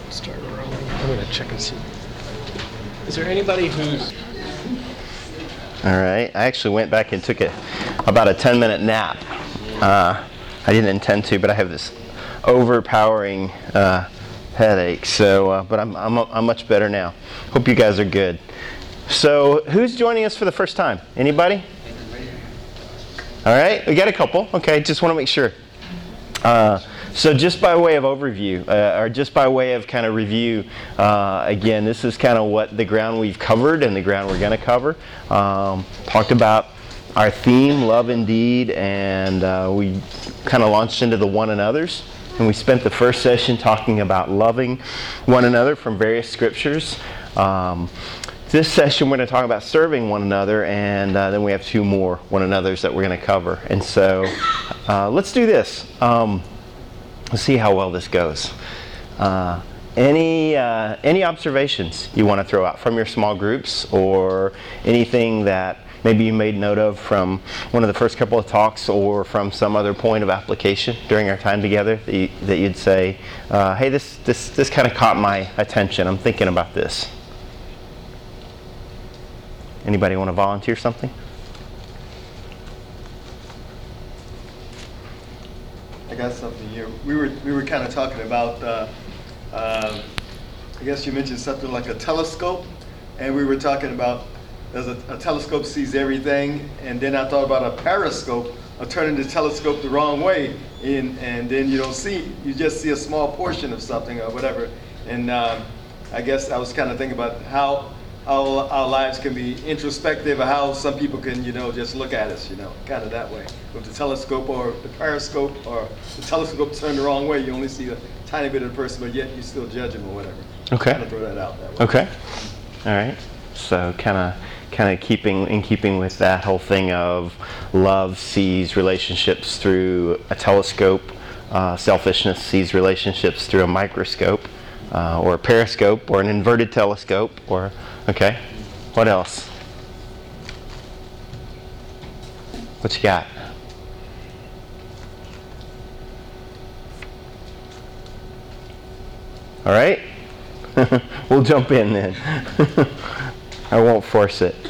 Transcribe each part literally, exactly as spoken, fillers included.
Start rolling. I'm going to check and see. Is there anybody who's... All right. I actually went back and took a, about a ten minute nap. Uh, I didn't intend to, but I have this overpowering uh, headache. So, uh, but I'm, I'm I'm much better now. Hope you guys are good. So, who's joining us for the first time? Anybody? All right. We got a couple. Okay. Just want to make sure. Uh, So just by way of overview, uh, or just by way of kind of review, uh, again, this is kind of what the ground we've covered and the ground we're going to cover. Um, talked about our theme, love indeed, and uh, we kind of launched into the one another's. And we spent the first session talking about loving one another from various scriptures. Um, this session we're going to talk about serving one another, and uh, then we have two more one another's that we're going to cover. And so uh, let's do this. Um, Let's see how well this goes. Uh, any uh, any observations you want to throw out from your small groups, or anything that maybe you made note of from one of the first couple of talks, or from some other point of application during our time together that, you, that you'd say, uh, hey, this this this kind of caught my attention. I'm thinking about this. Anybody want to volunteer something? I got something here. We were we were kind of talking about. Uh, uh, I guess you mentioned something like a telescope, and we were talking about as a, a telescope sees everything, and then I thought about a periscope, of turning the telescope the wrong way, and and then you don't see, you just see a small portion of something or whatever. And um, I guess I was kind of thinking about how. How our lives can be introspective, or how some people can, you know, just look at us, you know, kind of that way. With the telescope or the periscope, or the telescope turned the wrong way, you only see a tiny bit of the person, but yet you still judge them or whatever. Okay. Kind of throw that out that way. Okay. All right. So kind of kind of keeping in keeping with that whole thing of love sees relationships through a telescope, uh, selfishness sees relationships through a microscope, uh, or a periscope, or an inverted telescope, or okay. What else? What you got? All right. We'll jump in then. I won't force it.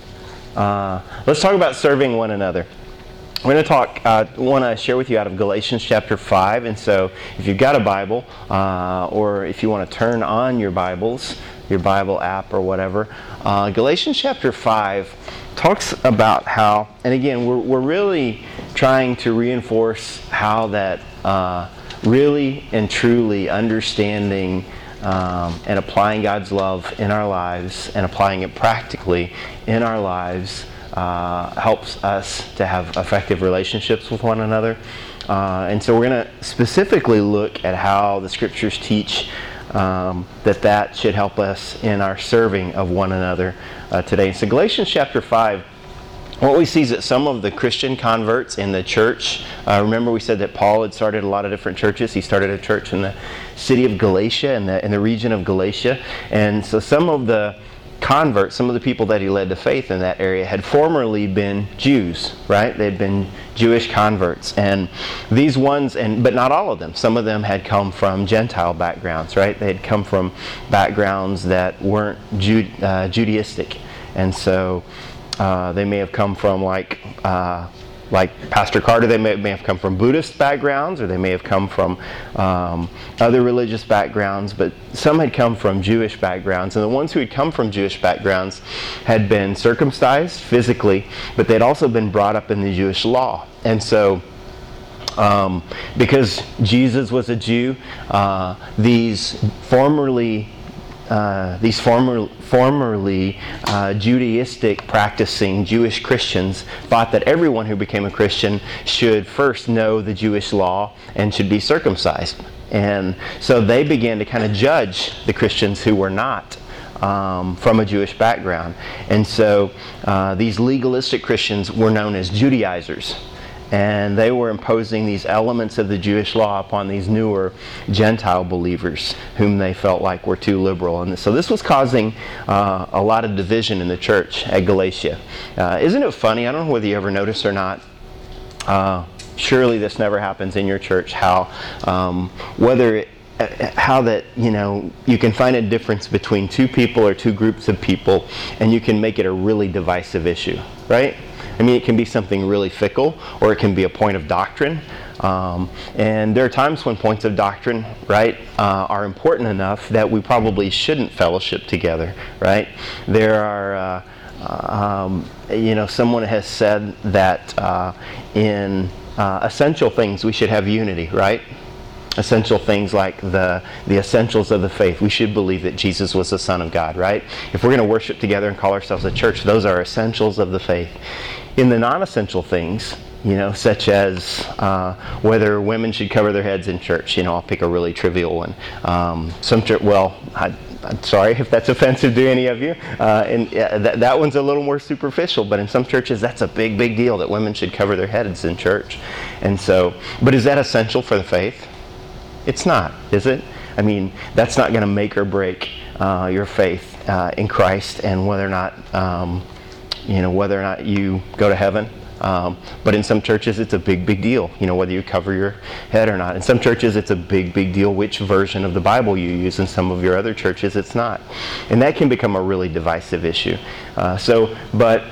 Uh, let's talk about serving one another. We're going to talk, uh, want to share with you out of Galatians chapter five. And so if you've got a Bible, uh, or if you want to turn on your Bibles, your Bible app or whatever, uh, Galatians chapter five talks about how, and again, we're, we're really trying to reinforce how that uh, really and truly understanding um, and applying God's love in our lives and applying it practically in our lives Uh, helps us to have effective relationships with one another. Uh, and so we're going to specifically look at how the scriptures teach um, that that should help us in our serving of one another uh, today. So Galatians chapter five, what we see is that some of the Christian converts in the church, uh, remember we said that Paul had started a lot of different churches. He started a church in the city of Galatia, in the, in the region of Galatia. And so some of the converts, some of the people that he led to faith in that area had formerly been Jews, right? They'd been Jewish converts. And these ones, and but not all of them, some of them had come from Gentile backgrounds, right? They had come from backgrounds that weren't Jude, uh, Judaistic. And so uh, they may have come from like uh, like Pastor Carter, they may, may have come from Buddhist backgrounds, or they may have come from um, other religious backgrounds, but some had come from Jewish backgrounds. And the ones who had come from Jewish backgrounds had been circumcised physically, but they'd also been brought up in the Jewish law. And so um, because Jesus was a Jew, uh, these formerly Uh, these former, formerly uh, Judaistic practicing Jewish Christians thought that everyone who became a Christian should first know the Jewish law and should be circumcised. And so they began to kind of judge the Christians who were not um, from a Jewish background. And so uh, these legalistic Christians were known as Judaizers. And they were imposing these elements of the Jewish law upon these newer Gentile believers whom they felt like were too liberal. And so this was causing uh, a lot of division in the church at Galatia. Uh, isn't it funny? I don't know whether you ever notice or not. Uh, surely this never happens in your church, how um, whether it how that, you know, you can find a difference between two people or two groups of people, and you can make it a really divisive issue, right? I mean, it can be something really fickle, or it can be a point of doctrine. Um, and there are times when points of doctrine, right, uh, are important enough that we probably shouldn't fellowship together, right? There are, uh, um, you know, someone has said that uh, in uh, essential things we should have unity, right? Essential things like the, the essentials of the faith. We should believe that Jesus was the Son of God, right? If we're going to worship together and call ourselves a church, those are essentials of the faith. In the non-essential things, you know, such as uh, whether women should cover their heads in church, you know, I'll pick a really trivial one. Um, some church, well, I, I'm sorry if that's offensive to any of you. Uh, and uh, that, that one's a little more superficial, but in some churches that's a big, big deal that women should cover their heads in church. And so, but is that essential for the faith? It's not, is it? I mean, that's not going to make or break uh, your faith uh, in Christ and whether or not, um, you know, whether or not you go to heaven. Um, but in some churches, it's a big, big deal, you know, whether you cover your head or not. In some churches, it's a big, big deal which version of the Bible you use. In some of your other churches, it's not. And that can become a really divisive issue. Uh, so, but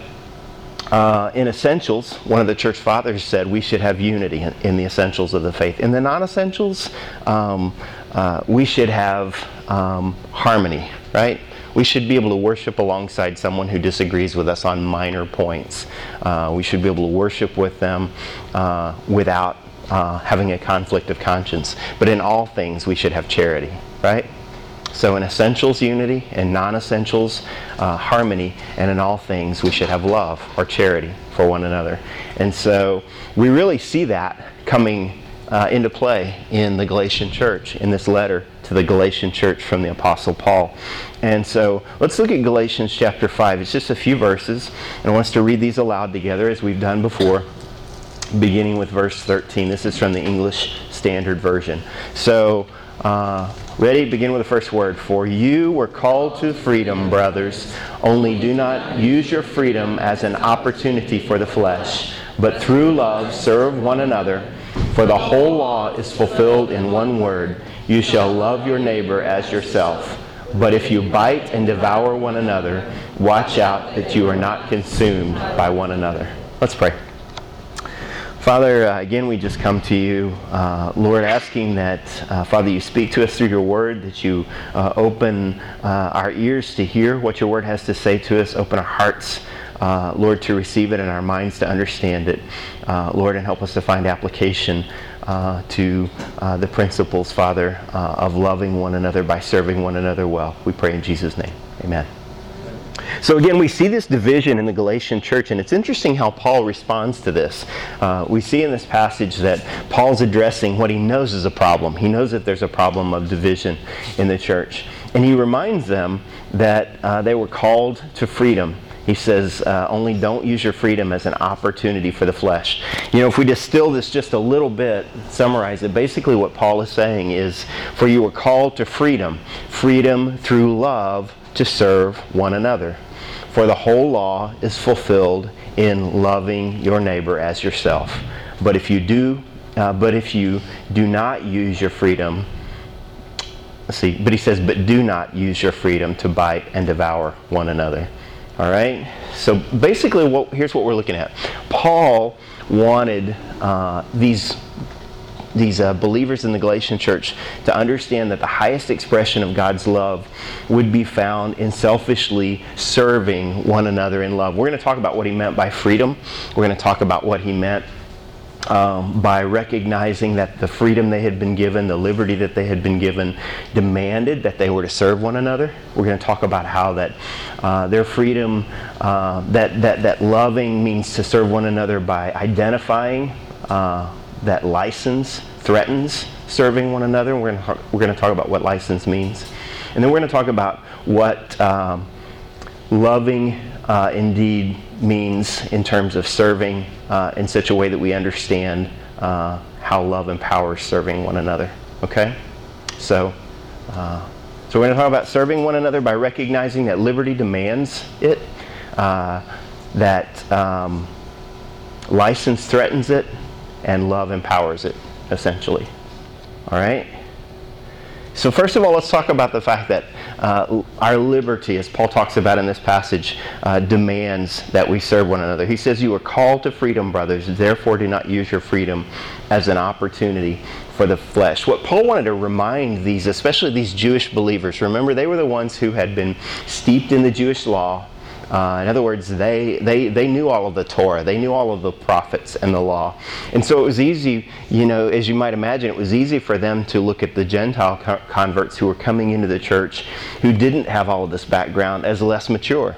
uh, in essentials, one of the church fathers said we should have unity in, in the essentials of the faith. In the non-essentials, um, uh, we should have um, harmony, right? We should be able to worship alongside someone who disagrees with us on minor points. Uh, we should be able to worship with them uh, without uh, having a conflict of conscience. But in all things, we should have charity, right? So in essentials, unity, in non-essentials, uh, harmony, and in all things, we should have love or charity for one another. And so we really see that coming Uh, into play in the Galatian church, in this letter to the Galatian church from the Apostle Paul. And so let's look at Galatians chapter five. It's just a few verses, and I want us to read these aloud together as we've done before, beginning with verse thirteen. This is from the English Standard Version. So, uh, ready? Begin with the first word. For you were called to freedom, brothers, only do not use your freedom as an opportunity for the flesh, but through love serve one another. For the whole law is fulfilled in one word, you shall love your neighbor as yourself. But if you bite and devour one another, watch out that you are not consumed by one another. Let's pray. Father, uh, again, we just come to you, uh, Lord, asking that, uh, Father, you speak to us through your word, that you uh, open uh, our ears to hear what your word has to say to us, open our hearts, Uh, Lord, to receive it, and our minds to understand it, uh, Lord, and help us to find application uh, to uh, the principles, Father, uh, of loving one another by serving one another well. We pray in Jesus' name. Amen. So again, we see this division in the Galatian church, and it's interesting how Paul responds to this. Uh, we see in this passage that Paul's addressing what he knows is a problem. He knows that there's a problem of division in the church. And he reminds them that uh, they were called to freedom. He says, uh, only don't use your freedom as an opportunity for the flesh. You know, if we distill this just a little bit, summarize it, basically what Paul is saying is, for you were called to freedom, freedom through love to serve one another. For the whole law is fulfilled in loving your neighbor as yourself. But if you do, uh, but if you do not use your freedom, let's see, but he says, but do not use your freedom to bite and devour one another. All right, so basically what, here's what we're looking at. Paul wanted uh, these, these uh, believers in the Galatian church to understand that the highest expression of God's love would be found in selfishly serving one another in love. We're going to talk about what he meant by freedom. We're going to talk about what he meant Um, by recognizing that the freedom they had been given, the liberty that they had been given, demanded that they were to serve one another. We're going to talk about how that uh, their freedom, uh, that, that, that loving means to serve one another by identifying uh, that license threatens serving one another. We're going to, we're going to talk about what license means. And then we're going to talk about what um, loving uh, indeed means in terms of serving uh, in such a way that we understand uh, how love empowers serving one another. Okay? So, uh, so we're going to talk about serving one another by recognizing that liberty demands it, uh, that um, license threatens it, and love empowers it, essentially. All right? So first of all, let's talk about the fact that uh, our liberty, as Paul talks about in this passage, uh, demands that we serve one another. He says, you are called to freedom, brothers, therefore do not use your freedom as an opportunity for the flesh. What Paul wanted to remind these, especially these Jewish believers, remember they were the ones who had been steeped in the Jewish law. Uh, in other words, they, they, they knew all of the Torah. They knew all of the prophets and the law. And so it was easy, you know, as you might imagine, it was easy for them to look at the Gentile co- converts who were coming into the church who didn't have all of this background as less mature.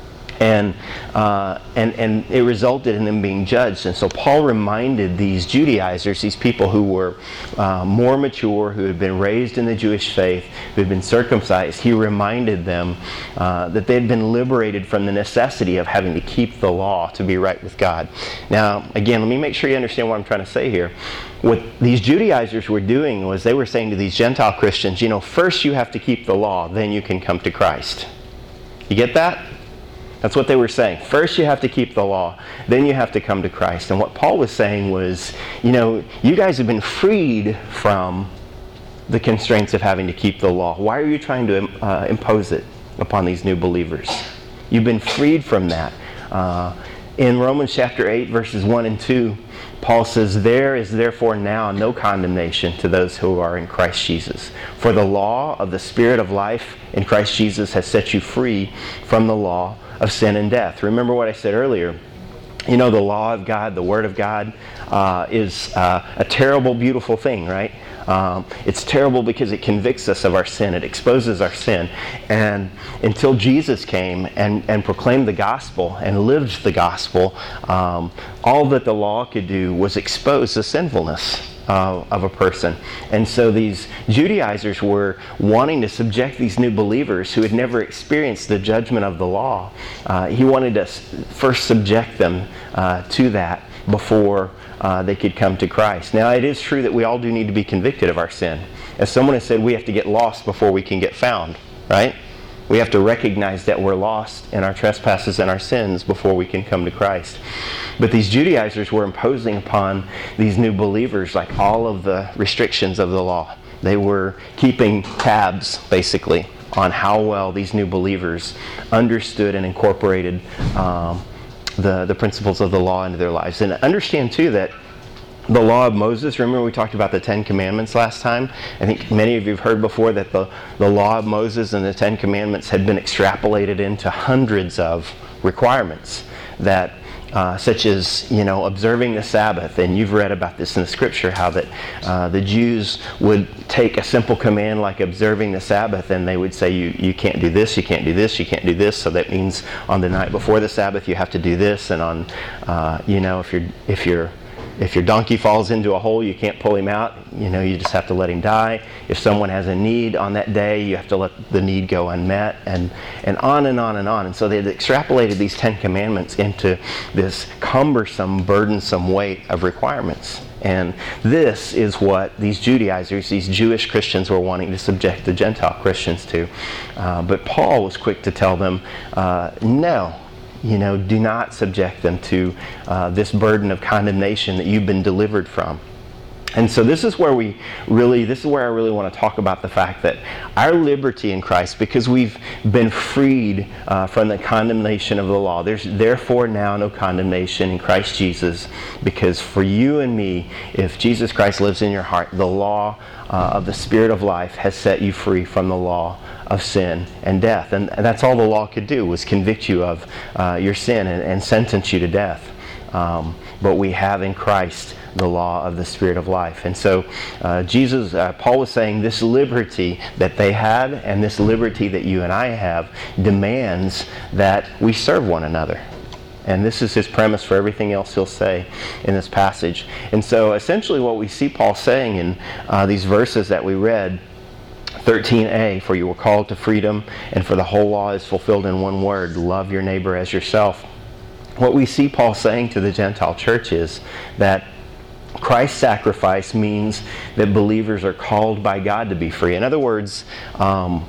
And, uh, and, and it resulted in them being judged. And so Paul reminded these Judaizers, these people who were uh, more mature, who had been raised in the Jewish faith, who had been circumcised, he reminded them uh, that they had been liberated from the necessity of having to keep the law to be right with God. Now, again, let me make sure you understand what I'm trying to say here. What these Judaizers were doing was they were saying to these Gentile Christians, you know, first you have to keep the law, then you can come to Christ. You get that? That's what they were saying. First you have to keep the law, then you have to come to Christ. And what Paul was saying was, you know, you guys have been freed from the constraints of having to keep the law. Why are you trying to uh, impose it upon these new believers? You've been freed from that. Uh, in Romans chapter eight, verses one and two, Paul says, there is therefore now no condemnation to those who are in Christ Jesus. For the law of the Spirit of life in Christ Jesus has set you free from the law of sin and death. Remember what I said earlier. You know, the law of God, the Word of God, uh, is uh, a terrible, beautiful thing, right? Um, it's terrible because it convicts us of our sin. It exposes our sin. And until Jesus came and, and proclaimed the gospel and lived the gospel, um, all that the law could do was expose the sinfulness Uh, of a person. And so these Judaizers were wanting to subject these new believers who had never experienced the judgment of the law. Uh, he wanted to s- first subject them uh, to that before uh, they could come to Christ. Now, it is true that we all do need to be convicted of our sin. As someone has said, we have to get lost before we can get found, right? We have to recognize that we're lost in our trespasses and our sins before we can come to Christ. But these Judaizers were imposing upon these new believers like all of the restrictions of the law. They were keeping tabs, basically, on how well these new believers understood and incorporated um, the, the principles of the law into their lives. And understand, too, that the law of Moses, remember we talked about the Ten Commandments last time? I think many of you have heard before that the, the law of Moses and the Ten Commandments had been extrapolated into hundreds of requirements that Uh, such as, you know, observing the Sabbath. And you've read about this in the scripture, how that uh, the Jews would take a simple command like observing the Sabbath, and they would say, you, you can't do this, you can't do this, you can't do this. So that means on the night before the Sabbath you have to do this, and on, uh, you know, if you're, if you're If your donkey falls into a hole, you can't pull him out. You know, you just have to let him die. If someone has a need on that day, you have to let the need go unmet, and, and on and on and on. And so they had extrapolated these Ten Commandments into this cumbersome, burdensome weight of requirements. And this is what these Judaizers, these Jewish Christians, were wanting to subject the Gentile Christians to. Uh, but Paul was quick to tell them, uh, no. You know, do not subject them to uh, this burden of condemnation that you've been delivered from. And so this is where we really, this is where I really want to talk about the fact that our liberty in Christ, because we've been freed uh, from the condemnation of the law, there's therefore now no condemnation in Christ Jesus, because for you and me, if Jesus Christ lives in your heart, the law uh, of the Spirit of life has set you free from the law of sin and death. And that's all the law could do, was convict you of uh, your sin and, and sentence you to death. Um, but we have in Christ the law of the Spirit of life. And so uh, Jesus, uh, Paul was saying this liberty that they had and this liberty that you and I have demands that we serve one another. And this is his premise for everything else he'll say in this passage. And so essentially what we see Paul saying in uh, these verses that we read, thirteen a, for you were called to freedom, and for the whole law is fulfilled in one word, love your neighbor as yourself. What we see Paul saying to the Gentile church is that Christ's sacrifice means that believers are called by God to be free. In other words, um,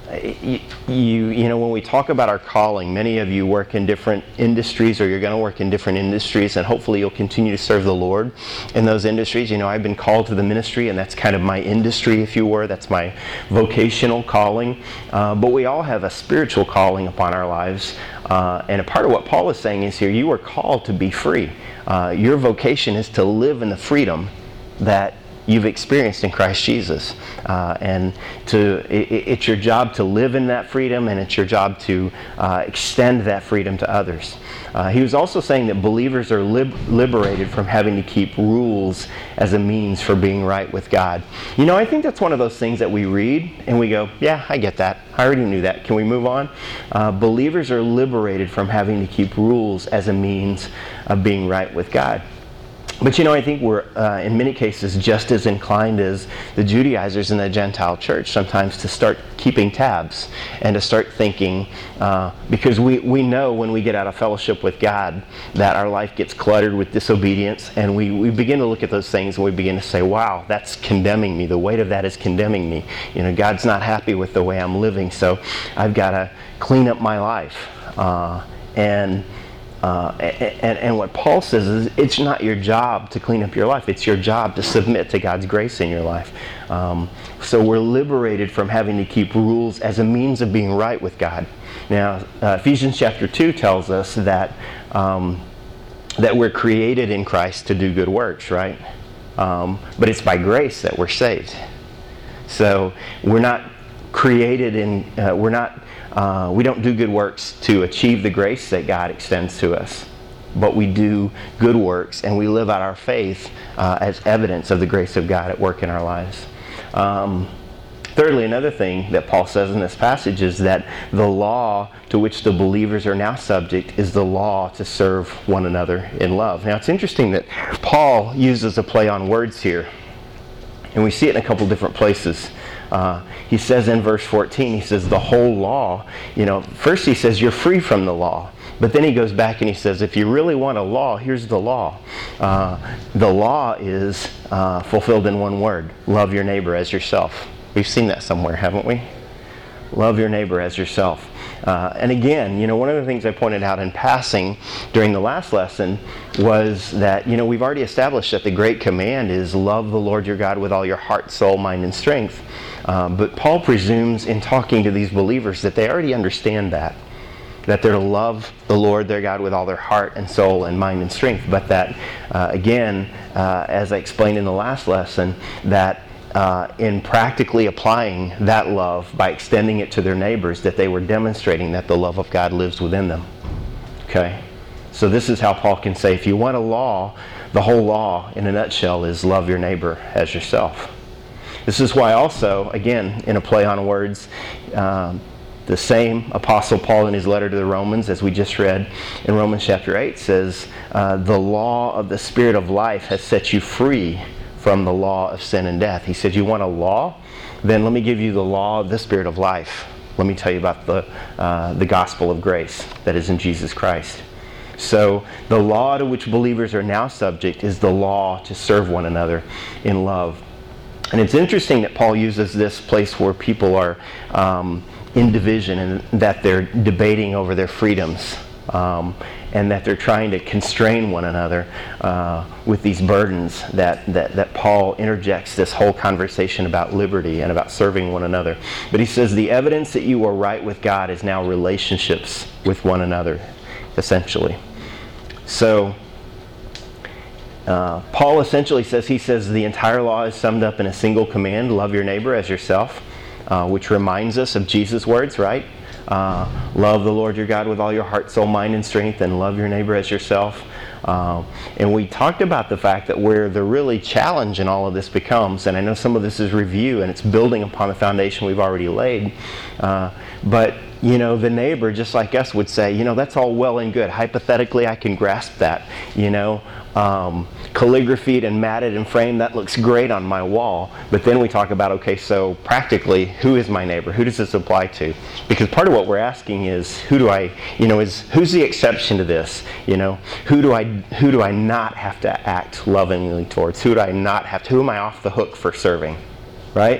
you, you you know, when we talk about our calling, many of you work in different industries, or you're going to work in different industries, and hopefully you'll continue to serve the Lord in those industries. You know, I've been called to the ministry, and that's kind of my industry, if you were. That's my vocational calling. Uh, but we all have a spiritual calling upon our lives. Uh, and a part of what Paul is saying is here, you are called to be free. Uh, your vocation is to live in the freedom that you've experienced in Christ Jesus. Uh, and to it, it's your job to live in that freedom, and it's your job to uh, extend that freedom to others. Uh, he was also saying that believers are lib- liberated from having to keep rules as a means for being right with God. You know, I think that's one of those things that we read and we go, yeah, I get that. I already knew that. Can we move on? Uh, believers are liberated from having to keep rules as a means of being right with God. But you know, I think we're, uh, in many cases, just as inclined as the Judaizers in the Gentile church sometimes to start keeping tabs and to start thinking, uh, because we, we know when we get out of fellowship with God that our life gets cluttered with disobedience, and we, we begin to look at those things and we begin to say, wow, that's condemning me. The weight of that is condemning me. You know, God's not happy with the way I'm living, so I've got to clean up my life. Uh, and Uh, and, and what Paul says is it's not your job to clean up your life. It's your job to submit to God's grace in your life. Um, so we're liberated from having to keep rules as a means of being right with God. Now, uh, Ephesians chapter two tells us that um, that we're created in Christ to do good works, right? Um, but it's by grace that we're saved. So we're not created in, uh, we're not Uh, we don't do good works to achieve the grace that God extends to us, but we do good works and we live out our faith uh, as evidence of the grace of God at work in our lives. Um, thirdly, another thing that Paul says in this passage is that the law to which the believers are now subject is the law to serve one another in love. Now, it's interesting that Paul uses a play on words here, and we see it in a couple different places. Uh, he says in verse fourteen, he says the whole law, you know, first he says you're free from the law. But then he goes back and he says, if you really want a law, here's the law. Uh, the law is uh, fulfilled in one word: love your neighbor as yourself. We've seen that somewhere, haven't we? Love your neighbor as yourself. Uh, and again, you know, one of the things I pointed out in passing during the last lesson was that, you know, we've already established that the great command is love the Lord your God with all your heart, soul, mind, and strength. Uh, but Paul presumes in talking to these believers that they already understand that. That they're to love the Lord their God with all their heart and soul and mind and strength. But that, uh, again, uh, as I explained in the last lesson, that Uh, in practically applying that love by extending it to their neighbors, that they were demonstrating that the love of God lives within them. Okay? So this is how Paul can say, if you want a law, the whole law in a nutshell is love your neighbor as yourself. This is why also, again, in a play on words, um, the same Apostle Paul in his letter to the Romans, as we just read in Romans chapter eight, says, uh, the law of the Spirit of life has set you free from the law of sin and death. He said, you want a law? Then let me give you the law of the Spirit of life. Let me tell you about the, uh, the gospel of grace that is in Jesus Christ. So the law to which believers are now subject is the law to serve one another in love. And it's interesting that Paul uses this place where people are um, in division and that they're debating over their freedoms. Um, and that they're trying to constrain one another uh, with these burdens that, that, that Paul interjects this whole conversation about liberty and about serving one another. But he says the evidence that you are right with God is now relationships with one another, essentially. So uh, Paul essentially says, he says the entire law is summed up in a single command: love your neighbor as yourself, uh, which reminds us of Jesus' words, right? Uh, love the Lord your God with all your heart, soul, mind, and strength, and love your neighbor as yourself. Uh, and we talked about the fact that where the really challenge in all of this becomes, and I know some of this is review and it's building upon the foundation we've already laid, uh, but you know, the neighbor, just like us, would say, you know, that's all well and good. Hypothetically, I can grasp that. You know, um, calligraphied and matted and framed, that looks great on my wall. But then we talk about, okay, so practically, who is my neighbor? Who does this apply to? Because part of what we're asking is, who do I, you know, is who's the exception to this? You know, who do I, who do I not have to act lovingly towards? Who do I not have to? Who am I off the hook for serving? Right?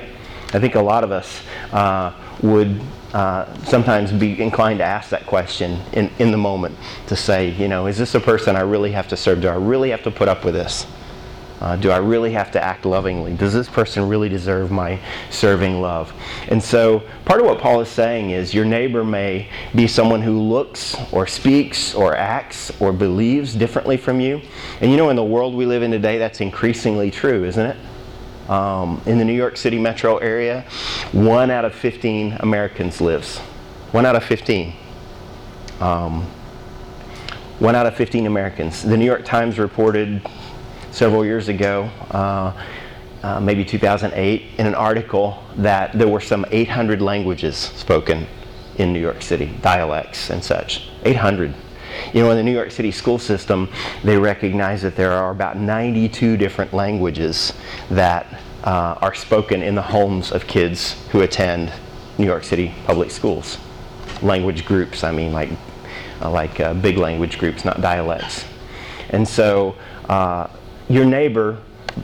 I think a lot of us uh, would uh, sometimes be inclined to ask that question in, in the moment, to say, you know, is this a person I really have to serve? Do I really have to put up with this? Uh, do I really have to act lovingly? Does this person really deserve my serving love? And so part of what Paul is saying is your neighbor may be someone who looks or speaks or acts or believes differently from you. And you know, in the world we live in today, that's increasingly true, isn't it? Um, in the New York City metro area, one out of fifteen Americans lives. One out of fifteen. Um, one out of fifteen Americans. The New York Times reported several years ago, uh, uh, maybe two thousand eight, in an article that there were some eight hundred languages spoken in New York City, dialects and such. eight hundred. You know, in the New York City school system, they recognize that there are about ninety-two different languages that uh, are spoken in the homes of kids who attend New York City public schools. Language groups, I mean, like, uh, like uh, big language groups, not dialects. And so, uh, your neighbor,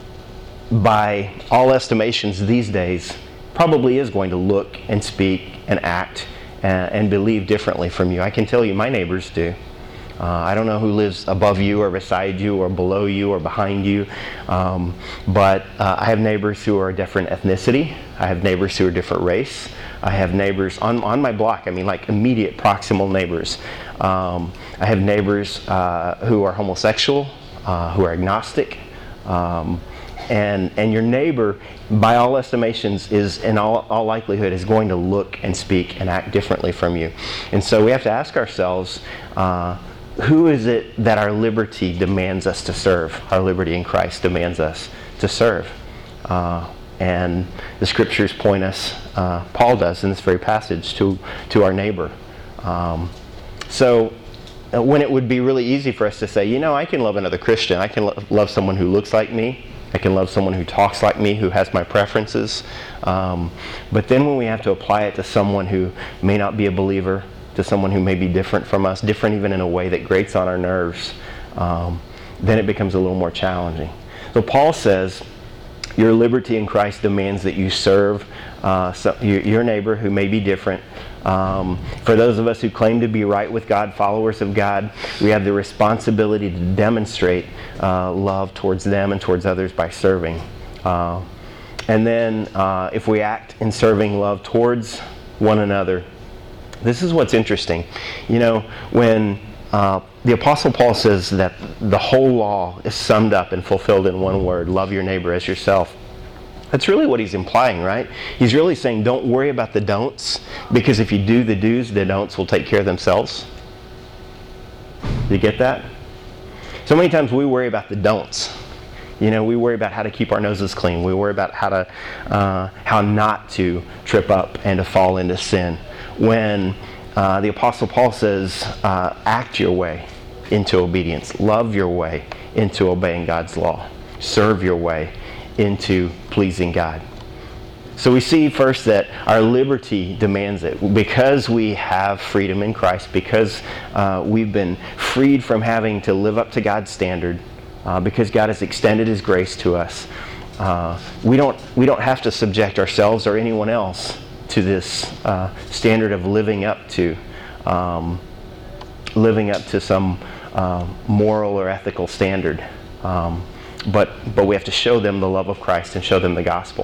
by all estimations these days, probably is going to look and speak and act and, and believe differently from you. I can tell you my neighbors do. Uh, I don't know who lives above you or beside you or below you or behind you, um, but uh, I have neighbors who are a different ethnicity. I have neighbors who are different race. I have neighbors on, on my block, I mean like immediate proximal neighbors. Um, I have neighbors uh, who are homosexual, Uh, who are agnostic, um, and and your neighbor, by all estimations, is in all, all likelihood is going to look and speak and act differently from you. And so we have to ask ourselves, uh, who is it that our liberty demands us to serve? Our liberty in Christ demands us to serve. Uh, and the scriptures point us, uh, Paul does in this very passage, to, to our neighbor. Um, so when it would be really easy for us to say, you know, I can love another Christian. I can lo- love someone who looks like me. I can love someone who talks like me, who has my preferences. Um, but then when we have to apply it to someone who may not be a believer, to someone who may be different from us, different even in a way that grates on our nerves, um, then it becomes a little more challenging. So Paul says, your liberty in Christ demands that you serve uh, so your, your neighbor who may be different. Um, for those of us who claim to be right with God, followers of God, we have the responsibility to demonstrate uh, love towards them and towards others by serving. Uh, and then uh, if we act in serving love towards one another, this is what's interesting. You know, when uh, the Apostle Paul says that the whole law is summed up and fulfilled in one word, love your neighbor as yourself, that's really what he's implying, right? He's really saying don't worry about the don'ts, because if you do the do's, the don'ts will take care of themselves. You get that? So many times we worry about the don'ts. You know, we worry about how to keep our noses clean. We worry about how to, uh, how not to trip up and to fall into sin. When uh, the Apostle Paul says, uh, act your way into obedience. Love your way into obeying God's law. Serve your way into pleasing God. So we see first that our liberty demands it. Because we have freedom in Christ, because uh, we've been freed from having to live up to God's standard, uh, because God has extended His grace to us, uh, we don't we don't have to subject ourselves or anyone else to this uh, standard of living up to um, living up to some uh, moral or ethical standard. Um, But, but we have to show them the love of Christ and show them the gospel.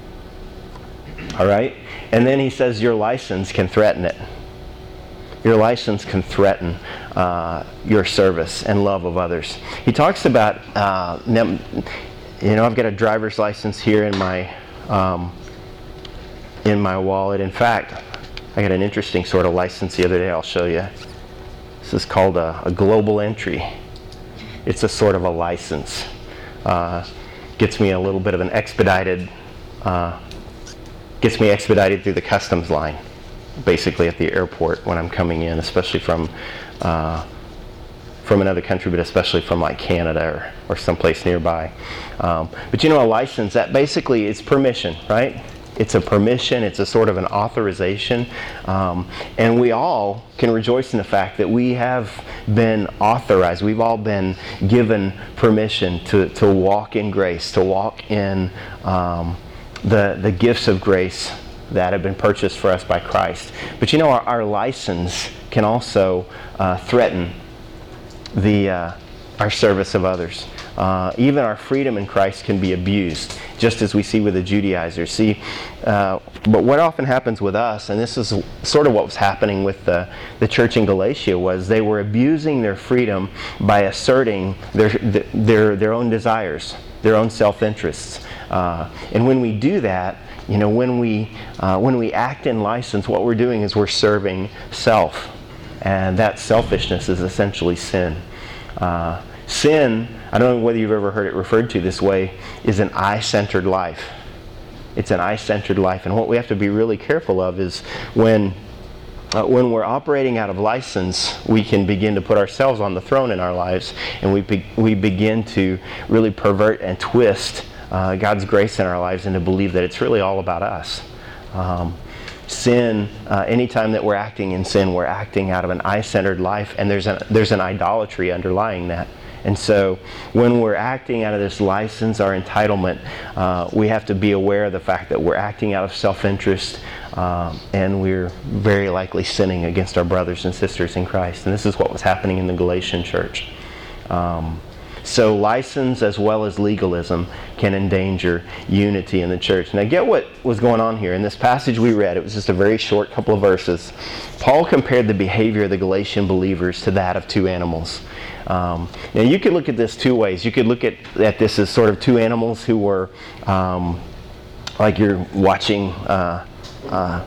All right? And then he says your license can threaten it. Your license can threaten uh, your service and love of others. He talks about, uh, you know, I've got a driver's license here in my, um, in my wallet. In fact, I got an interesting sort of license the other day I'll show you. This is called a, a global entry. It's a sort of a license. Uh, gets me a little bit of an expedited, uh, gets me expedited through the customs line, basically at the airport when I'm coming in, especially from uh, from another country, but especially from like Canada or, or someplace nearby. Um, but you know, a license, that basically is permission, right? It's a permission, it's a sort of an authorization, um, and we all can rejoice in the fact that we have been authorized, we've all been given permission to, to walk in grace, to walk in um, the, the gifts of grace that have been purchased for us by Christ. But you know, our, our license can also uh, threaten the uh, our service of others. Uh, even our freedom in Christ can be abused, just as we see with the Judaizers. See, uh, but what often happens with us, and this is sort of what was happening with the, the church in Galatia, was they were abusing their freedom by asserting their their their own desires, their own self-interests. Uh, and when we do that, you know, when we uh, when we act in license, what we're doing is we're serving self, and that selfishness is essentially sin. Uh, sin, I don't know whether you've ever heard it referred to this way, is an I-centered life. It's an I-centered life, and what we have to be really careful of is when uh, when we're operating out of license, we can begin to put ourselves on the throne in our lives, and we be, we begin to really pervert and twist uh, God's grace in our lives and to believe that it's really all about us. Um, Sin, uh, anytime that we're acting in sin, we're acting out of an I-centered life, and there's an, there's an idolatry underlying that. And so when we're acting out of this license, our entitlement, uh, we have to be aware of the fact that we're acting out of self-interest, um, and we're very likely sinning against our brothers and sisters in Christ. And this is what was happening in the Galatian church. Um, So license as well as legalism can endanger unity in the church. Now get what was going on here. In this passage we read, it was just a very short couple of verses. Paul compared the behavior of the Galatian believers to that of two animals. Um, now you could look at this two ways. You could look at, at this as sort of two animals who were, um, like you're watching uh, uh,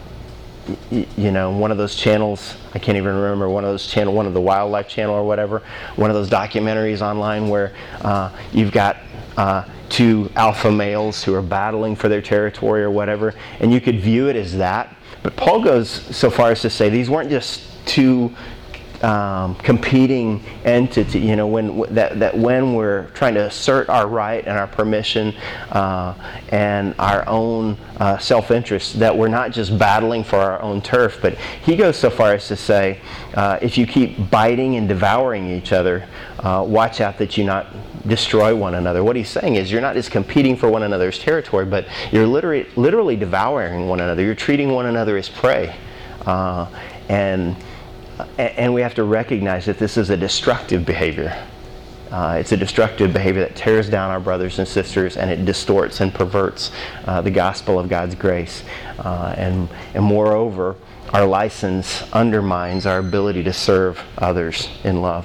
you know, one of those channels, I can't even remember, one of those channel, one of the Wildlife Channel or whatever, one of those documentaries online where uh, you've got uh, two alpha males who are battling for their territory or whatever, and you could view it as that. But Paul goes so far as to say these weren't just two Um, competing entity, you know, when that that when we're trying to assert our right and our permission uh, and our own uh, self-interest, that we're not just battling for our own turf. But he goes so far as to say, uh, if you keep biting and devouring each other, uh, watch out that you not destroy one another. What he's saying is you're not just competing for one another's territory, but you're literally literally devouring one another. You're treating one another as prey, uh, and And we have to recognize that this is a destructive behavior. Uh, it's a destructive behavior that tears down our brothers and sisters, and it distorts and perverts uh, the gospel of God's grace. Uh, and, and moreover, our license undermines our ability to serve others in love.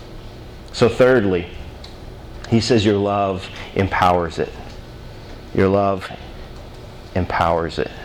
So thirdly, he says your love empowers it. Your love empowers it.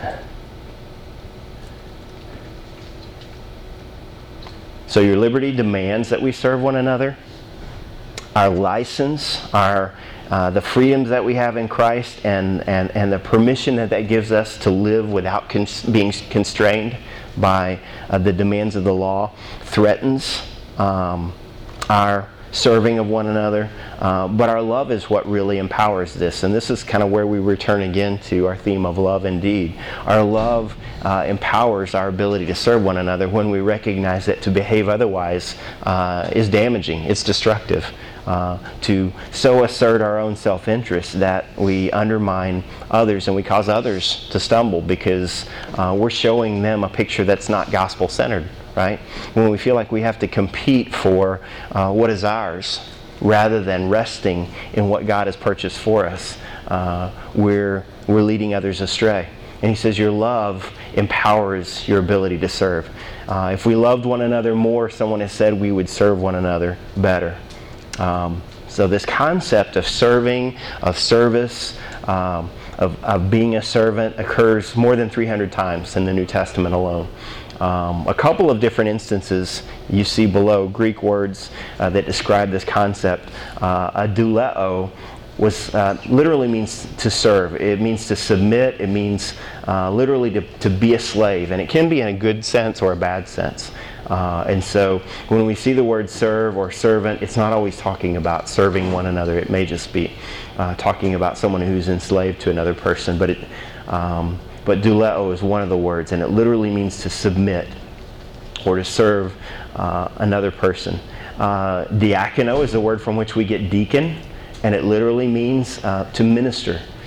So your liberty demands that we serve one another. Our license, our uh, the freedoms that we have in Christ, and, and, and the permission that that gives us to live without cons- being constrained by uh, the demands of the law, threatens um, our serving of one another. Uh, but our love is what really empowers this. And this is kind of where we return again to our theme of love indeed. Our love uh, empowers our ability to serve one another when we recognize that to behave otherwise uh, is damaging, it's destructive. Uh, to so assert our own self-interest that we undermine others and we cause others to stumble because uh, we're showing them a picture that's not gospel-centered, right? When we feel like we have to compete for uh, what is ours rather than resting in what God has purchased for us, uh, we're, we're leading others astray. And he says your love empowers your ability to serve. Uh, if we loved one another more, someone has said we would serve one another better. Um, so this concept of serving, of service, um, of, of being a servant occurs more than three hundred times in the New Testament alone. Um, a couple of different instances you see below, Greek words uh, that describe this concept. Uh, aduleo was uh, literally means to serve. It means to submit. It means uh, literally to, to be a slave, and it can be in a good sense or a bad sense. Uh, and so when we see the word serve or servant, it's not always talking about serving one another. It may just be uh, talking about someone who's enslaved to another person. But it, um, but douleo is one of the words, and it literally means to submit or to serve uh, another person. Uh, diakono is the word from which we get deacon, and it literally means uh, to minister.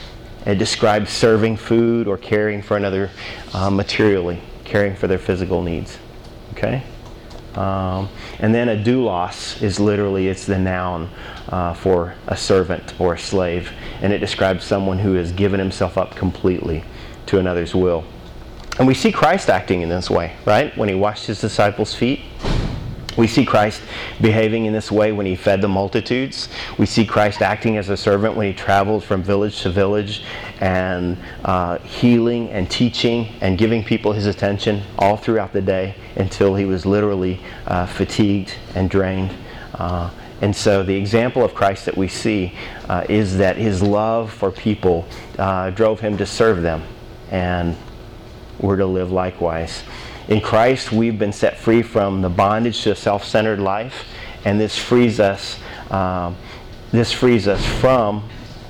It describes serving food or caring for another uh, materially, caring for their physical needs. Okay? Um, and then a doulos is literally, it's the noun uh, for a servant or a slave. And it describes someone who has given himself up completely to another's will. And we see Christ acting in this way, right? When he washed his disciples' feet. We see Christ behaving in this way when he fed the multitudes. We see Christ acting as a servant when he traveled from village to village and uh, healing and teaching and giving people his attention all throughout the day until he was literally uh, fatigued and drained. Uh, and so the example of Christ that we see uh, is that his love for people uh, drove him to serve them, and we're to live likewise. In Christ, we've been set free from the bondage to a self-centered life, and this frees us. Um, this frees us from.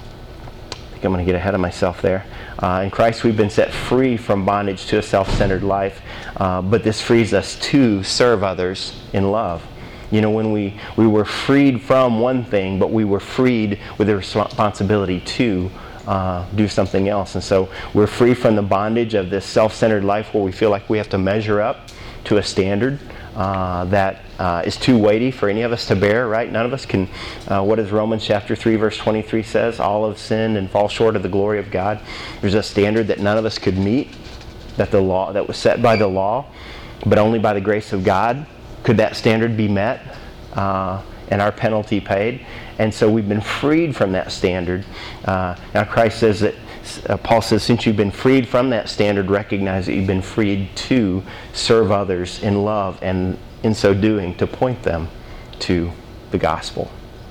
I think I'm going to get ahead of myself there. Uh, in Christ, we've been set free from bondage to a self-centered life, uh, but this frees us to serve others in love. You know, when we we were freed from one thing, but we were freed with the responsibility to Uh, do something else. And so we're free from the bondage of this self-centered life where we feel like we have to measure up to a standard uh, that uh, is too weighty for any of us to bear, right? None of us can, uh, what does Romans chapter three verse twenty-three says? All have sinned and fall short of the glory of God. There's a standard that none of us could meet, that the law, that was set by the law, but only by the grace of God could that standard be met uh, and our penalty paid. And so we've been freed from that standard. Uh, now Christ says that, uh, Paul says, since you've been freed from that standard, recognize that you've been freed to serve others in love, and in so doing, to point them to the gospel.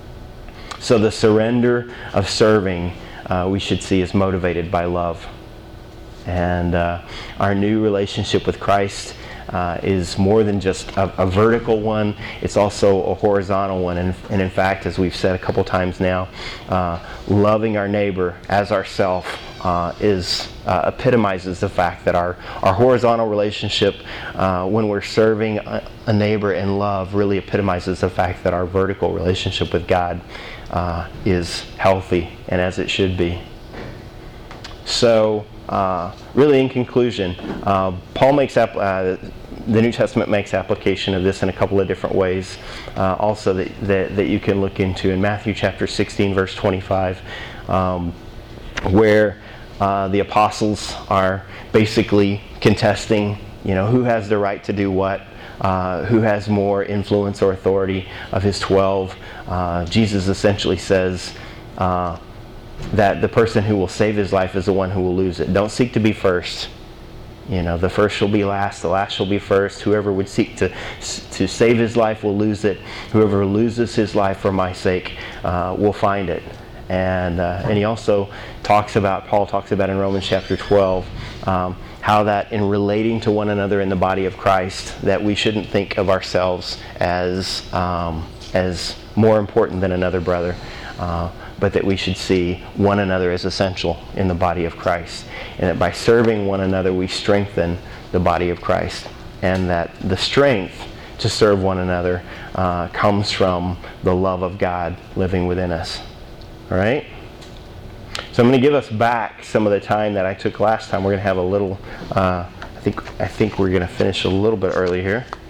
So the surrender of serving, uh, we should see, is motivated by love. And uh, our new relationship with Christ Uh, is more than just a, a vertical one. It's also a horizontal one. And, and in fact, as we've said a couple times now, uh, loving our neighbor as ourself uh, is uh, epitomizes the fact that our, our horizontal relationship, uh, when we're serving a, a neighbor in love, really epitomizes the fact that our vertical relationship with God uh, is healthy and as it should be. So, uh, really, in conclusion, uh, Paul makes up. Uh, the New Testament makes application of this in a couple of different ways. Uh, also, that, that that you can look into in Matthew chapter sixteen, verse twenty-five, um, where uh, the apostles are basically contesting, you know, who has the right to do what. Uh, who has more influence or authority of his twelve. Uh, Jesus essentially says uh, that the person who will save his life is the one who will lose it. Don't seek to be first. You know, the first shall be last, the last shall be first. Whoever would seek to to save his life will lose it. Whoever loses his life for my sake uh, will find it. And uh, and he also talks about, Paul talks about in Romans chapter twelve, um, how that in relating to one another in the body of Christ, that we shouldn't think of ourselves as um, as more important than another brother, uh, but that we should see one another as essential in the body of Christ. And that by serving one another, we strengthen the body of Christ. And that the strength to serve one another uh, comes from the love of God living within us. All right? So I'm going to give us back some of the time that I took last time. We're going to have a little, uh, I think I think we're going to finish a little bit early here.